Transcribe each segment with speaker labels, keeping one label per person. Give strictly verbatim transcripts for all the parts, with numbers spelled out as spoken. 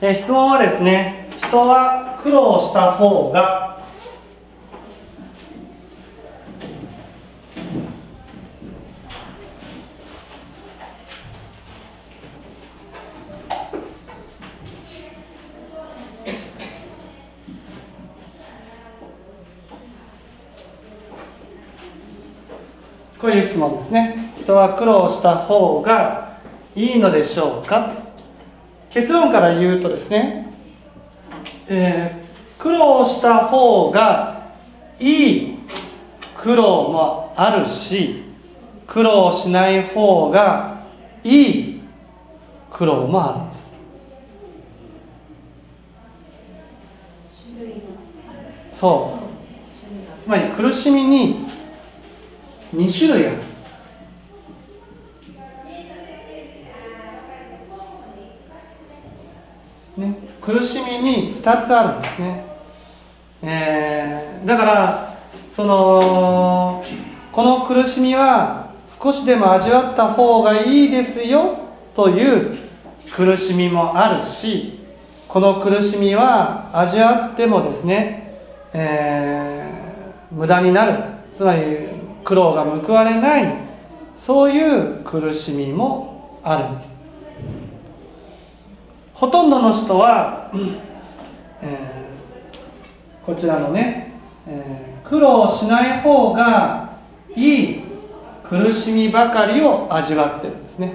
Speaker 1: えー、質問はですね、人は苦労した方がこういう質問ですね。人は苦労した方がいいのでしょうか。結論から言うとですね、えー、苦労した方がいい苦労もあるし、苦労しない方がいい苦労もあるんです。そう。つまり苦しみにに種類ある。ね、苦しみにふたつあるんですね。えー、だからそのこの苦しみは少しでも味わった方がいいですよという苦しみもあるし、この苦しみは味わってもですね、えー、無駄になる、つまり苦労が報われない、そういう苦しみもあるんです。ほとんどの人は、えー、こちらのね、えー、苦労しない方がいい苦しみばかりを味わってるんですね。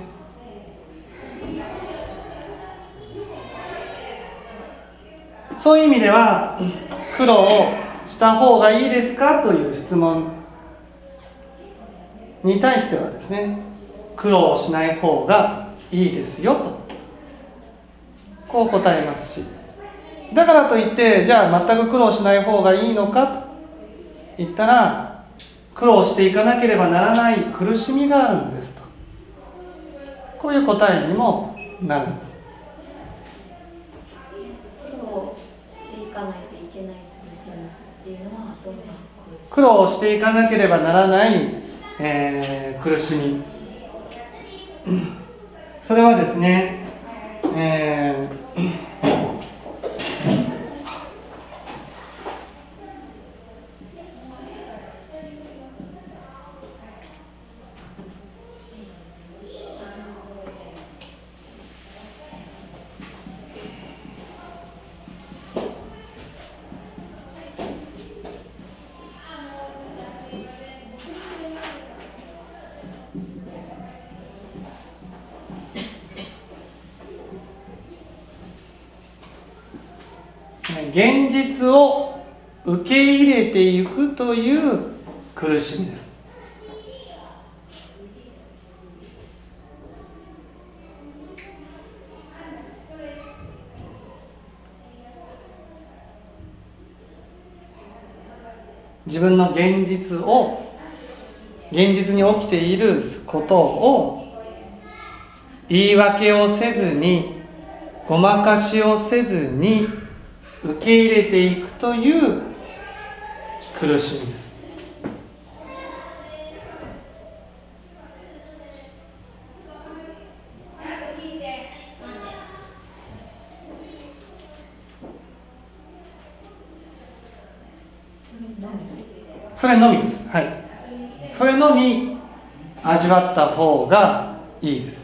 Speaker 1: そういう意味では、苦労をした方がいいですかという質問に対してはですね、苦労しない方がいいですよとこう答えますし、だからといってじゃあ全く苦労しない方がいいのかと言ったら、苦労していかなければならない苦しみがあるんですと、こういう答えにもなるんです。
Speaker 2: 苦労していかないといけない苦しみっていうのはどんな苦しみ？
Speaker 1: 苦労していかなければならない、えー、苦しみ、それはですね、えー現実を受け入れていくという苦しみです。自分の現実を、現実に起きていることを言い訳をせずに、ごまかしをせずに受け入れていくという苦しみです。それのみです。はい。それのみ味わった方がいいです。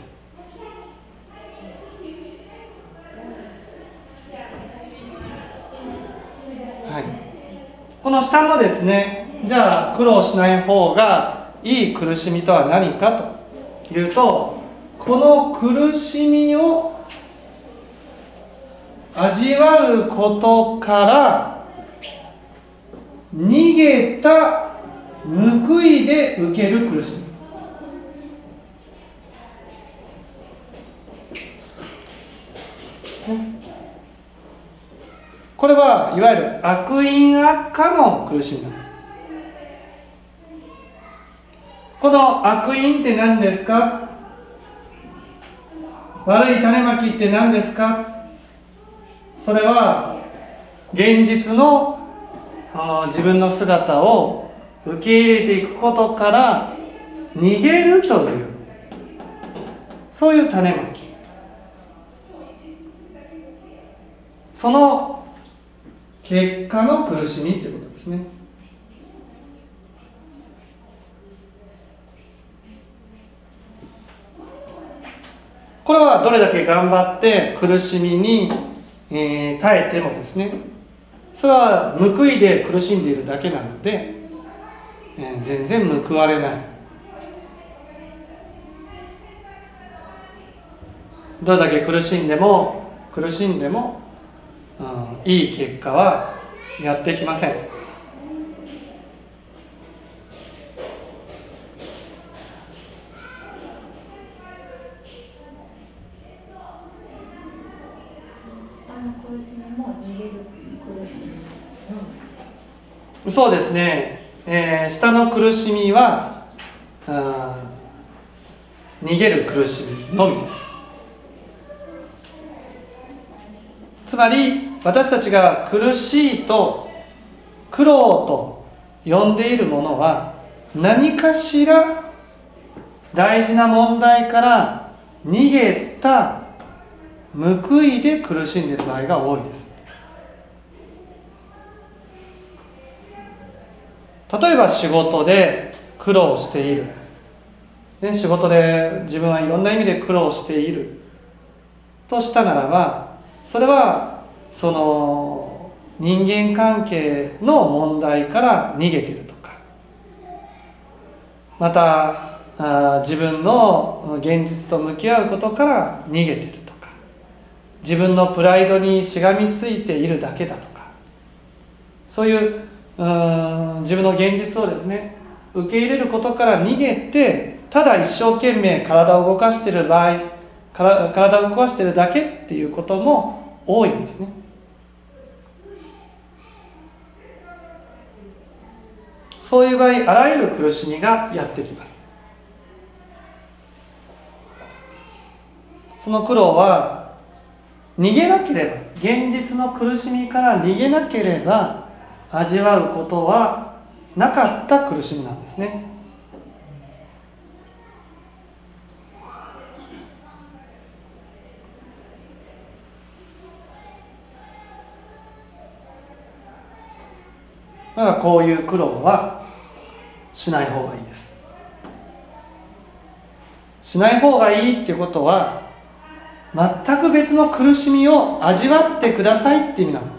Speaker 1: はい。この下のですね、じゃあ苦労しない方がいい苦しみとは何かというと、この苦しみを味わうことから逃げた報いで受ける苦しみ。これはいわゆる悪因悪果の苦しみなんです。この悪因って何ですか？悪い種まきって何ですか？それは現実の自分の姿を受け入れていくことから逃げるという、そういう種まき。 その結果の苦しみってことですね。これはどれだけ頑張って苦しみに、えー、耐えてもですね、それは報いで苦しんでいるだけなので、えー、全然報われない。どれだけ苦しんでも苦しんでも、うん、いい結果はやってきません。そうですね、えー、下の苦しみはあ逃げる苦しみのみです。つまり私たちが苦しいと苦労と呼んでいるものは、何かしら大事な問題から逃げた報いで苦しんでいる場合が多いです。例えば仕事で苦労している、ね、仕事で自分はいろんな意味で苦労しているとしたならば、それはその人間関係の問題から逃げているとか、またあ自分の現実と向き合うことから逃げているとか、自分のプライドにしがみついているだけだとか、そういううーん自分の現実をですね受け入れることから逃げて、ただ一生懸命体を動かしている場合、から体を動かしているだけっていうことも多いんですね。そういう場合、あらゆる苦しみがやってきます。その苦労は逃げなければ、現実の苦しみから逃げなければ味わうことはなかった苦しみなんですね。だからこういう苦労はしない方がいいです。しない方がいいっていうことは、全く別の苦しみを味わってくださいって意味なんです。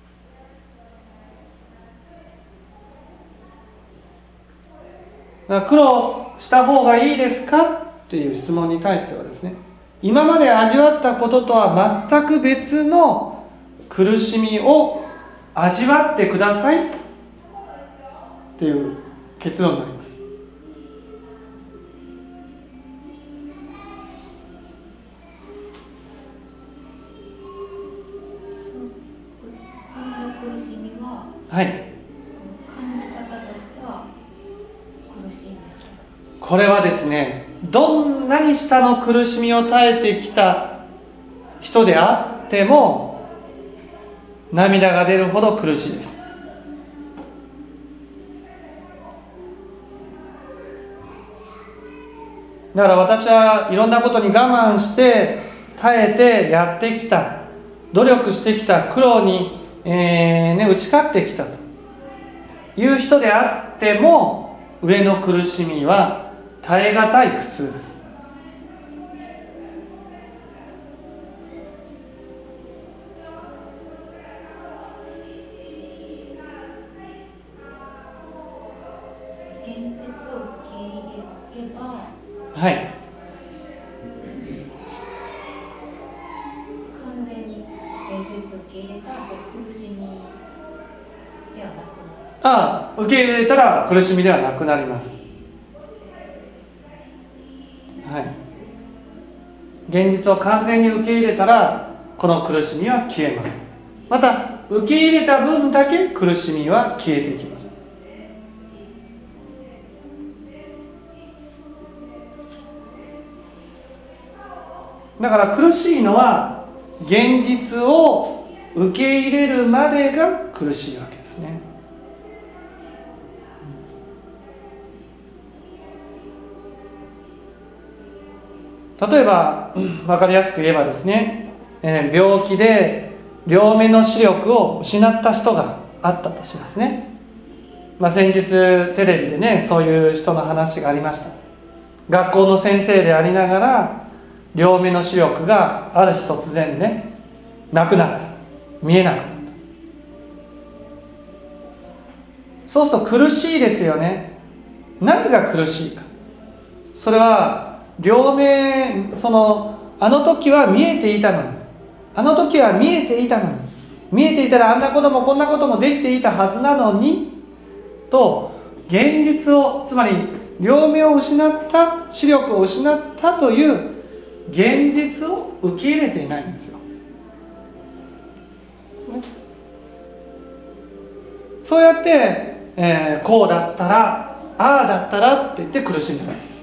Speaker 1: だから苦労した方がいいですかっていう質問に対してはですね、今まで味わったこととは全く別の苦しみを味わってくださいっていう結論になります。はい。
Speaker 2: 感じ方としては苦しいんですか？
Speaker 1: これはですね、どんなに下の苦しみを耐えてきた人であっても涙が出るほど苦しいです。だから私はいろんなことに我慢して耐えてやってきた、努力してきた、苦労に、えーね、打ち勝ってきたという人であっても、上の苦しみは耐え難い苦痛です。
Speaker 2: 現実を受け入れれば、
Speaker 1: はい、
Speaker 2: 完全に現実を受け入れたら、それ苦しみではなくなる。
Speaker 1: ああ、受け入れたら苦しみではなくなります。はい、現実を完全に受け入れたらこの苦しみは消えます。また受け入れた分だけ苦しみは消えていきます。だから苦しいのは現実を受け入れるまでが苦しいわけですね。例えば分かりやすく言えばですね、えー、病気で、 両目の視力を失った人があったとしますね。まあ、先日テレビでね、そういう人の話がありました。学校の先生でありながら両目の視力がある日突然ね、なくなった、見えなくなった。そうすると苦しいですよね。何が苦しいか、それは両目、そのあの時は見えていたのに、あの時は見えていたのに、見えていたらあんなこともこんなこともできていたはずなのにと、現実を、つまり両目を失った、視力を失ったという現実を受け入れていないんですよ、ね、そうやって、えー、こうだったら、ああだったらって言って苦しんでるわけです。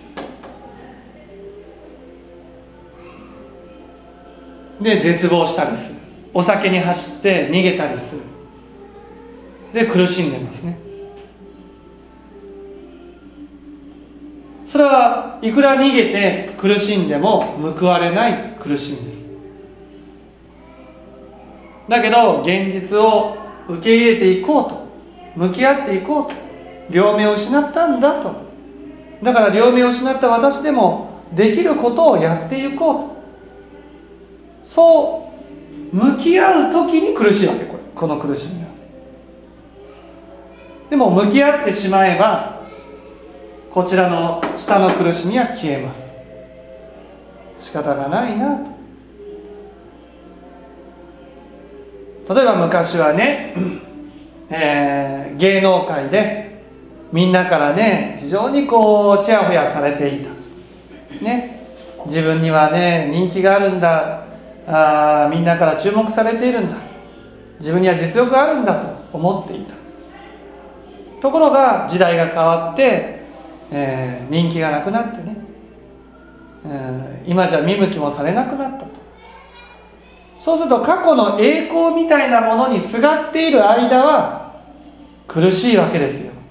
Speaker 1: で絶望したりする、お酒に走って逃げたりする、で苦しんでますね。それはいくら逃げて苦しんでも報われない苦しみです。だけど現実を受け入れていこうと、向き合っていこうと、両目を失ったんだと、だから両目を失った私でもできることをやっていこうと、そう向き合う時に苦しいわけ、これ、この苦しみは。でも向き合ってしまえばこちらの下の苦しみは消えます。仕方がないなと。例えば昔はね、えー、芸能界でみんなからね、非常にこうちやほやされていた、ね、自分にはね人気があるんだ、あみんなから注目されているんだ、自分には実力があるんだと思っていた。ところが時代が変わって、えー、人気がなくなってね、えー、今じゃ見向きもされなくなったと。そうすると過去の栄光みたいなものにすがっている間は苦しいわけですよ。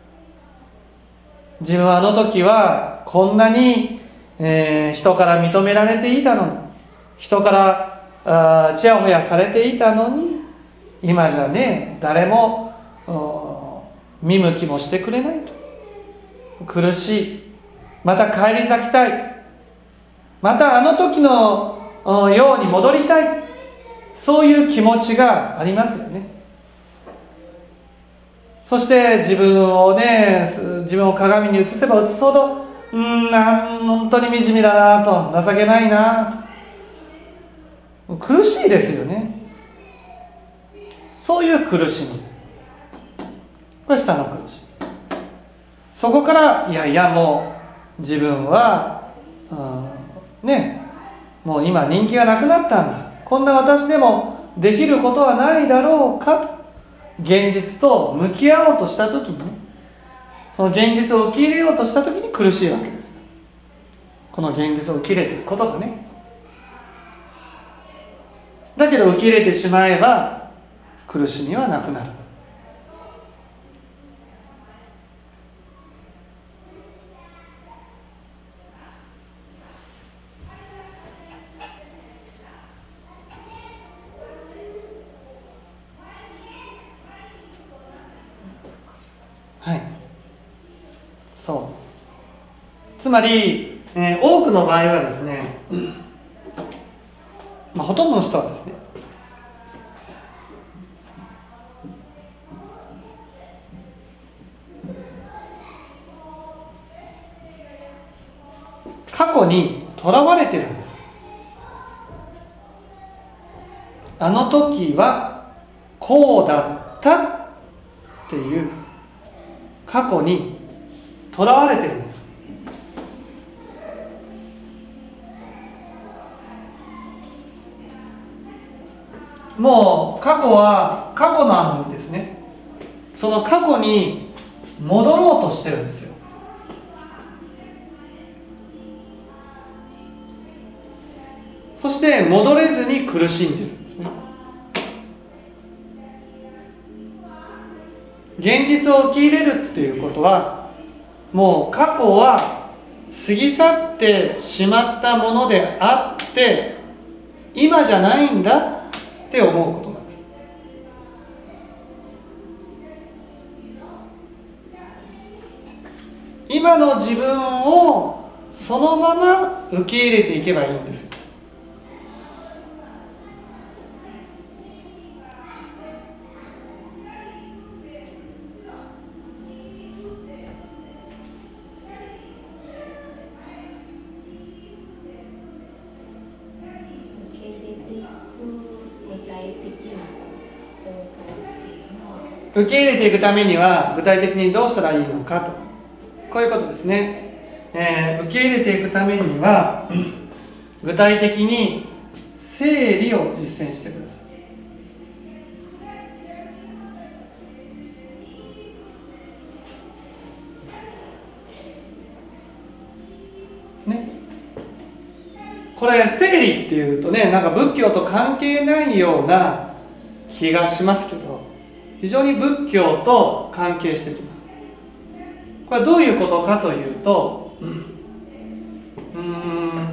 Speaker 1: 自分はあの時はこんなに、えー、人から認められていたのに、人からあちやほやされていたのに、今じゃね誰も見向きもしてくれないと。苦しい。また返り咲きたい。またあの時のように戻りたい。そういう気持ちがありますよね。そして自分をね、自分を鏡に映せば映すほど、うーん、なん本当に惨めだなと、情けないなと、苦しいですよね。そういう苦しみ、これ下の苦しみ。そこからいやいやもう自分は、うん、ね、もう今人気がなくなったんだ、こんな私でもできることはないだろうかと、現実と向き合おうとした時にね、その現実を受け入れようとした時に苦しいわけです。この現実を受け入れていくことがね。だけど受け入れてしまえば苦しみはなくなる。はい、そう。つまり、えー、多くの場合はですね、まあ、ほとんどの人はですね、過去にとらわれてるんです。あの時はこうだったっていう過去にとらわれてるんです。もう過去は過去なのにですね、その過去に戻ろうとしてるんですよ。そして戻れずに苦しんでるんですね。現実を受け入れるっていうことは、もう過去は過ぎ去ってしまったものであって、今じゃないんだ、 って思うことなんです。今の自分をそのまま受け入れていけばいいんですよ。受け入れていくためには具体的にどうしたらいいのかと、こういうことですね、えー、受け入れていくためには具体的に整理を実践してくださいね。これ整理っていうとね、なんか仏教と関係ないような気がしますけど、非常に仏教と関係してきます。これはどういうことかというと、うーん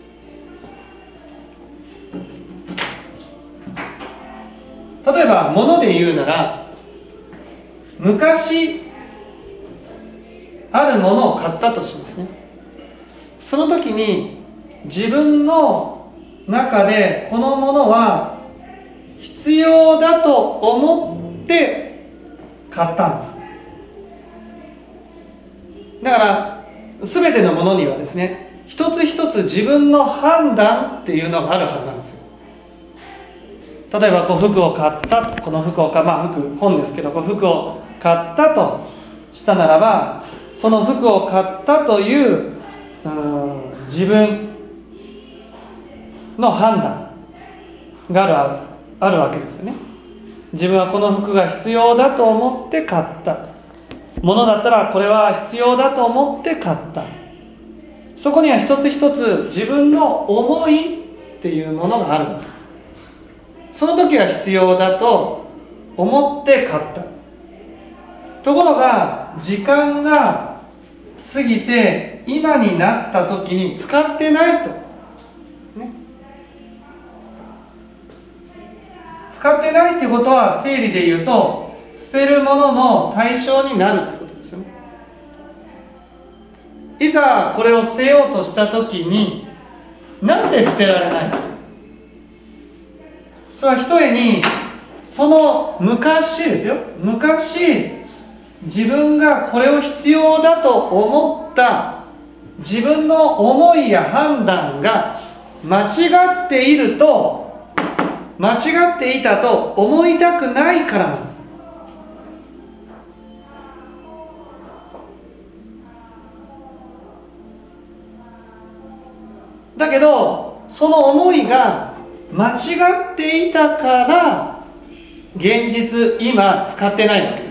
Speaker 1: 例えば物で言うなら、昔あるものを買ったとしますね。その時に自分の中でこのものは必要だと思ってで買ったんです。だから全てのものにはですね、一つ一つ自分の判断っていうのがあるはずなんですよ。例えばこう服を買った、この服を買まあ服本ですけど、こう服を買ったとしたならば、その服を買ったという、うーん自分の判断があるあるわけですよね。自分はこの服が必要だと思って買った。ものだったらこれは必要だと思って買った。そこには一つ一つ自分の思いっていうものがあるわけです。その時は必要だと思って買った。ところが時間が過ぎて今になった時に使ってないと、ね、使ってないってことは整理で言うと捨てるものの対象になるってことですよね。いざこれを捨てようとしたときになぜ捨てられないか。それはひとえにその昔ですよ、昔自分がこれを必要だと思った自分の思いや判断が間違っていると間違っていたと思いたくないからなんです。だけどその思いが間違っていたから現実今使ってないわけです。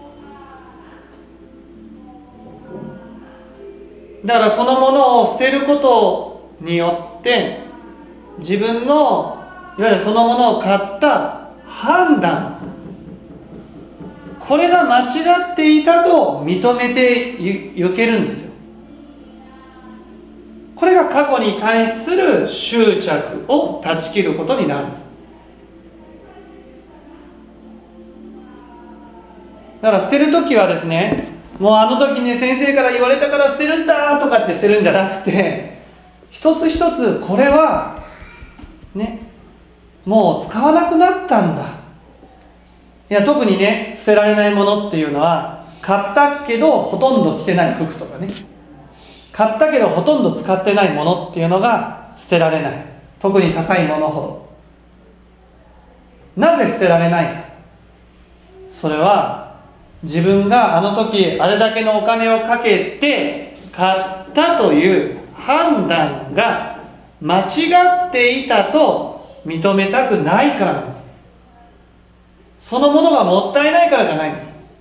Speaker 1: だからそのものを捨てることによって自分のいわゆるそのものを買った判断、これが間違っていたと認めてゆけるんですよ。これが過去に対する執着を断ち切ることになるんです。だから捨てるときはですね、もうあの時に先生から言われたから捨てるんだとかって捨てるんじゃなくて、一つ一つこれはね、もう使わなくなったんだ。いや特にね、捨てられないものっていうのは買ったけどほとんど着てない服とかね、買ったけどほとんど使ってないものっていうのが捨てられない。特に高いものほど。なぜ捨てられないか。それは自分があの時あれだけのお金をかけて買ったという判断が間違っていたと認めたくないからなんです。そのものがもったいないからじゃない。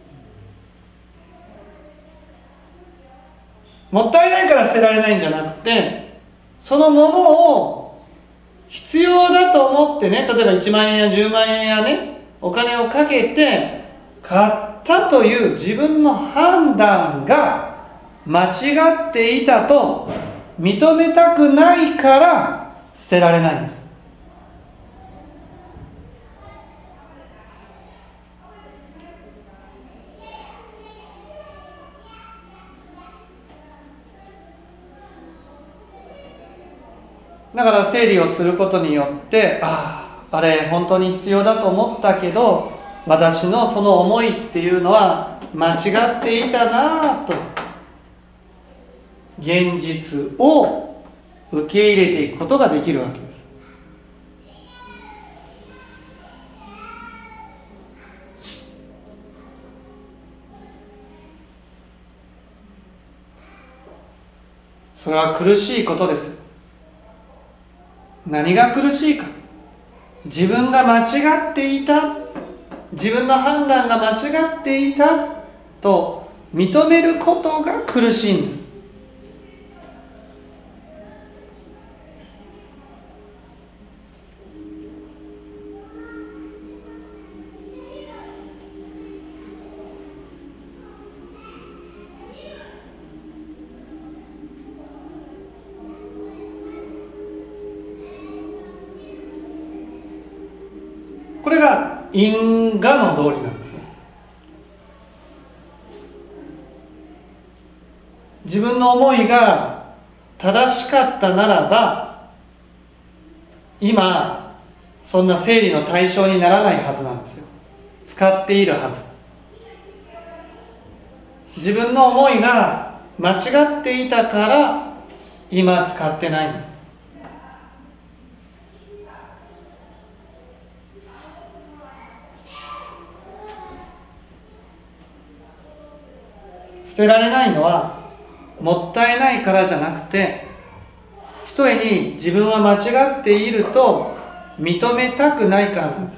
Speaker 1: もったいないから捨てられないんじゃなくて、そのものを必要だと思ってね、例えばいちまんえんやじゅうまんえんやね、お金をかけて買ったという自分の判断が間違っていたと認めたくないから捨てられないんです。 だから整理をすることによって、ああ、あれ本当に必要だと思ったけど、私のその思いっていうのは間違っていたなぁと、現実を受け入れていくことができるわけです。それは苦しいことです。何が苦しいか。自分が間違っていた、自分の判断が間違っていたと認めることが苦しいんです。これが因果の道理なんですね。自分の思いが正しかったならば、今そんな整理の対象にならないはずなんですよ。使っているはず。自分の思いが間違っていたから今使ってないんです。捨てられないのはもったいないからじゃなくて、ひとえに自分は間違っていると認めたくないからなんです。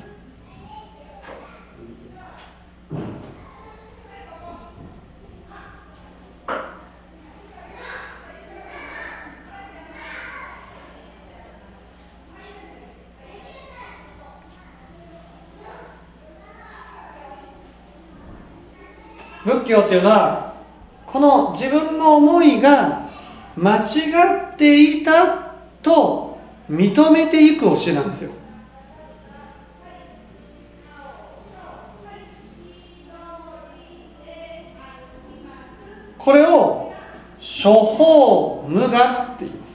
Speaker 1: 仏教っていうのは、この自分の思いが間違っていたと認めていく教えなんですよ。これを諸法無我って言います。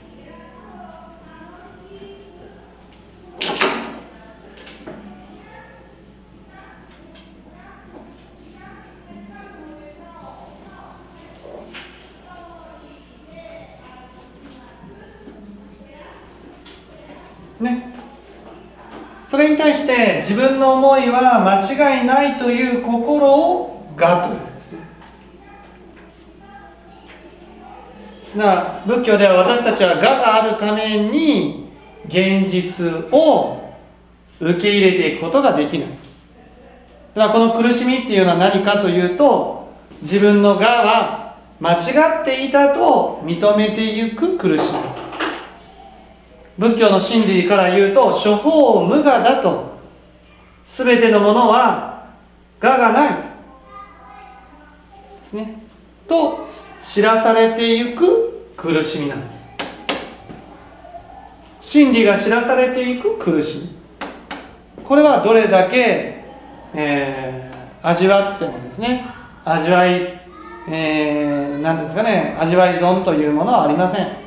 Speaker 1: ね、それに対して自分の思いは間違いないという心を我というんですね。だから仏教では私たちは我があるために現実を受け入れていくことができない。だからこの苦しみっていうのは何かというと、自分の我は間違っていたと認めていく苦しみ。仏教の真理から言うと、諸法無我だと、すべてのものは我がないですねと知らされていく苦しみなんです。真理が知らされていく苦しみ、これはどれだけ、えー、味わってもですね、味わい、えー、なんていうんですかね、味わい損というものはありません。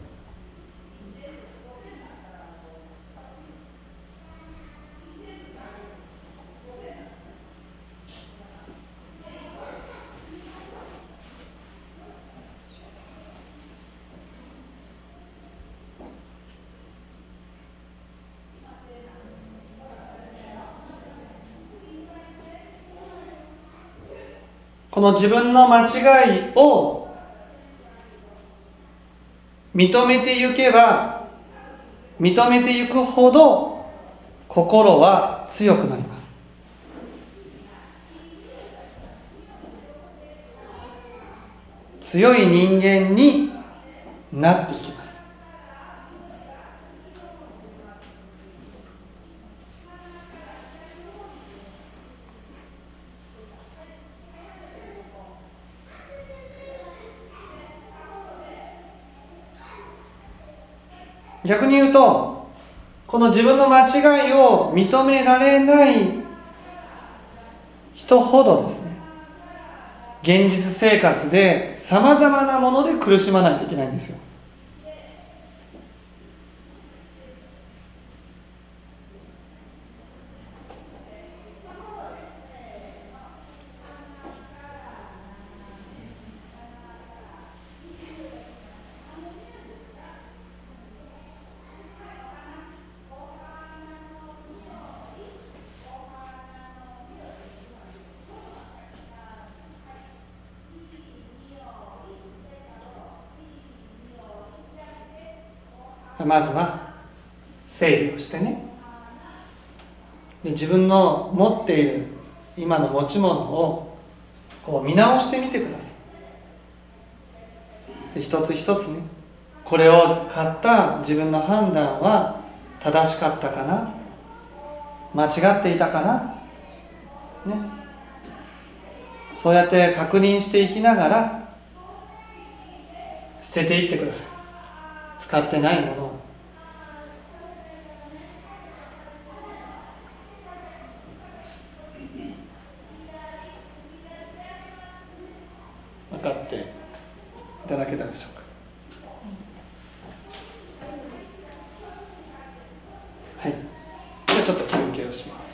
Speaker 1: この自分の間違いを認めてゆけば認めてゆくほど心は強くなります。強い人間になっていきます。逆に言うと、この自分の間違いを認められない人ほどですね、現実生活でさまざまなもので苦しまないといけないんですよ。 まずは整理をしてね、で自分の持っている今の持ち物をこう見直してみてください。で一つ一つね、これを買った自分の判断は正しかったかな、間違っていたかな、ね、そうやって確認していきながら捨てていってください。使ってないものを。分かっていただけたでしょうか。はい、じゃあちょっと休憩をします。